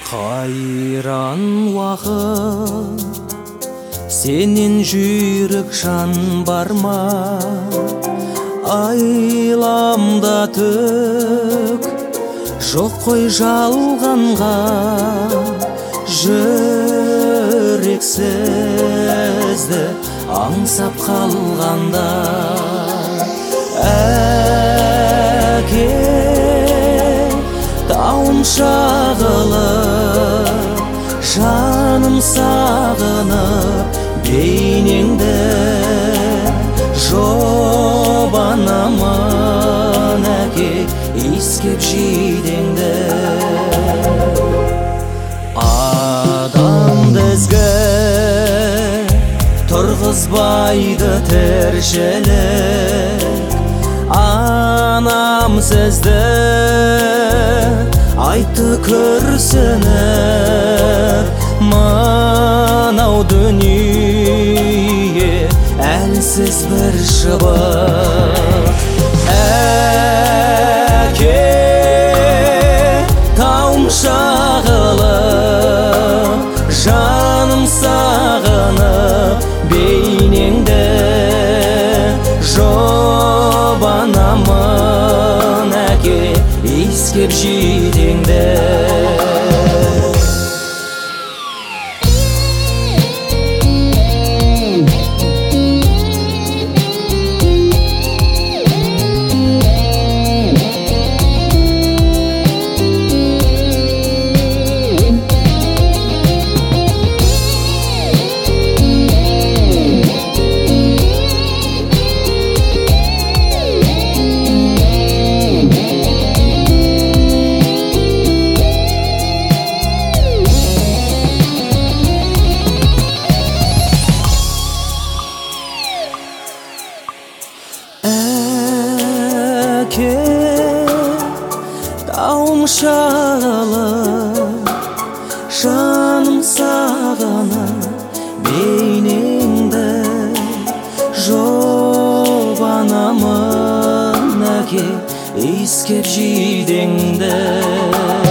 Қайран уақыт, сенен жүйрік жан бар ма? Айламда түк жоқ қой жалғанға, жүрексізді аңсап қалғанда. Әке, тауым шағылып, жаным сағынып, бейнеңді жұбанамын әке, иіскеп жидеңді. Адамды ізгі тұрғызбайды тіршілік, анам сізді айтты күрсініп, мынау дүние әлсіз бір шыбық. Әке, тауым шағылып, жаным сағынып, бейнеңді жұбанамын әке, иіскеп жидеңді. Әке, тауым шағылып, жаным сағынып, бейнеңді жұбанамын әке, иіскеп жидеңді.